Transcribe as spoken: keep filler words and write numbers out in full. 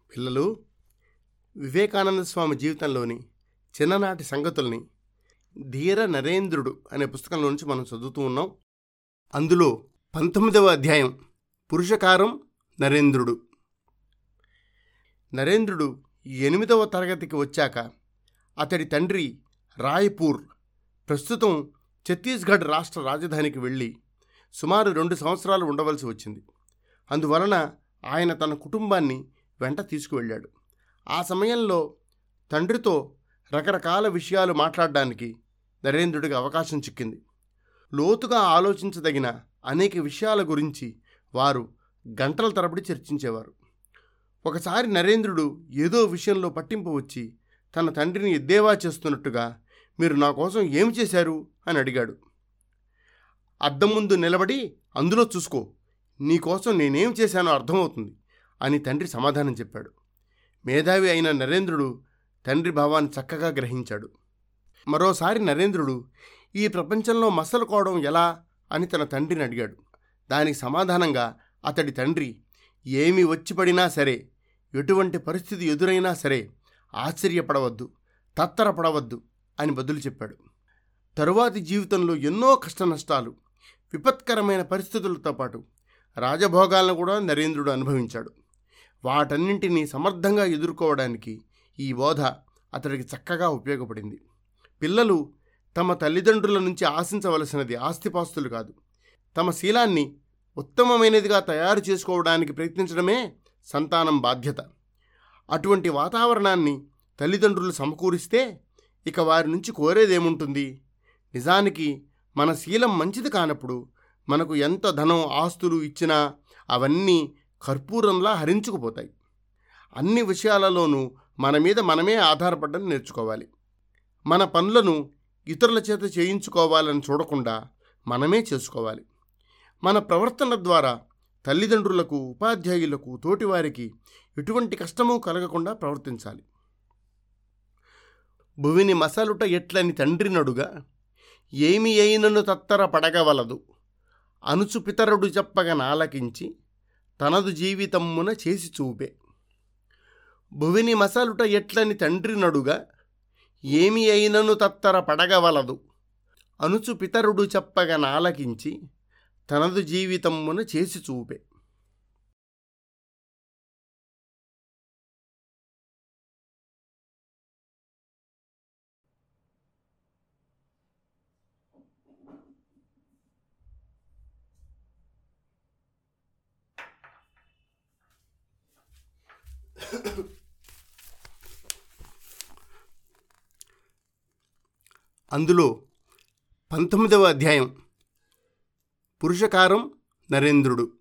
పిల్లలు, వివేకానంద స్వామి జీవితంలోని చిన్ననాటి సంగతుల్ని ధీర నరేంద్రుడు అనే పుస్తకంలో నుంచి మనం చదువుతూ ఉన్నాం. అందులో పంతొమ్మిదవ అధ్యాయం పురుషకారం నరేంద్రుడు. నరేంద్రుడు ఎనిమిదవ తరగతికి వచ్చాక అతడి తండ్రి రాయ్పూర్, ప్రస్తుతం ఛత్తీస్గఢ్ రాష్ట్ర రాజధానికి వెళ్ళి సుమారు రెండు సంవత్సరాలు ఉండవలసి వచ్చింది. అందువలన ఆయన తన కుటుంబాన్ని వెంట తీసుకువెళ్ళాడు. ఆ సమయంలో తండ్రితో రకరకాల విషయాలు మాట్లాడడానికి నరేంద్రుడికి అవకాశం చిక్కింది. లోతుగా ఆలోచించదగిన అనేక విషయాల గురించి వారు గంటల తరబడి చర్చించేవారు. ఒకసారి నరేంద్రుడు ఏదో విషయంలో పట్టింపు వచ్చి తన తండ్రిని ఎద్దేవా చేస్తున్నట్టుగా, మీరు నా కోసం ఏమి చేశారు అని అడిగాడు. అద్దం ముందు నిలబడి అందులో చూసుకో, నీకోసం నేనేం చేశానో అర్థమవుతుంది అని తండ్రి సమాధానం చెప్పాడు. మేధావి అయిన నరేంద్రుడు తండ్రి భావాన్ని చక్కగా గ్రహించాడు. మరోసారి నరేంద్రుడు ఈ ప్రపంచంలో మసలుకోవడం ఎలా అని తన తండ్రిని అడిగాడు. దానికి సమాధానంగా అతడి తండ్రి, ఏమి వచ్చి పడినా సరే, ఎటువంటి పరిస్థితి ఎదురైనా సరే ఆశ్చర్యపడవద్దు, తత్తరపడవద్దు అని బదులు చెప్పాడు. తరువాతి జీవితంలో ఎన్నో కష్ట నష్టాలు, విపత్కరమైన పరిస్థితులతో పాటు రాజభోగాలను కూడా నరేంద్రుడు అనుభవించాడు. వాటన్నింటినీ సమర్థంగా ఎదుర్కోవడానికి ఈ బోధ అతడికి చక్కగా ఉపయోగపడింది. పిల్లలు తమ తల్లిదండ్రుల నుంచి ఆశించవలసినది ఆస్తిపాస్తులు కాదు, తమ శీలాన్ని ఉత్తమమైనదిగా తయారు చేసుకోవడానికి ప్రయత్నించడమే సంతానం బాధ్యత. అటువంటి వాతావరణాన్ని తల్లిదండ్రులు సమకూరిస్తే ఇక వారి నుంచి కోరేదేముంటుంది? నిజానికి మన శీలం మంచిది కానప్పుడు మనకు ఎంత ధనం, ఆస్తులు ఇచ్చినా అవన్నీ కర్పూరంలా హరించుకుపోతాయి. అన్ని విషయాలలోనూ మన మీద మనమే ఆధారపడడం నేర్చుకోవాలి. మన పనులను ఇతరుల చేత చేయించుకోవాలని చూడకుండా మనమే చేసుకోవాలి. మన ప్రవర్తన ద్వారా తల్లిదండ్రులకు, ఉపాధ్యాయులకు, తోటివారికి ఎటువంటి కష్టమూ కలగకుండా ప్రవర్తించాలి. భువిని మసలుట ఎట్లని తండ్రి నడుగా, ఏమి అయినను తత్తర పడగవలదు అనుచు పితరుడు చెప్పగ నాలకించి తనదు జీవితమ్మున చేసి చూపే. భువిని మసలుట ఎట్లని తండ్రి నడుగా, ఏమి అయినను తత్తర పడగవలదు అనుచు పితరుడు చెప్పగ నాలకించి తనదు జీవితమ్మున చేసి చూపే. అందులో పంతొమ్మిదవ అధ్యాయం పురుషకారం నరేంద్రుడు.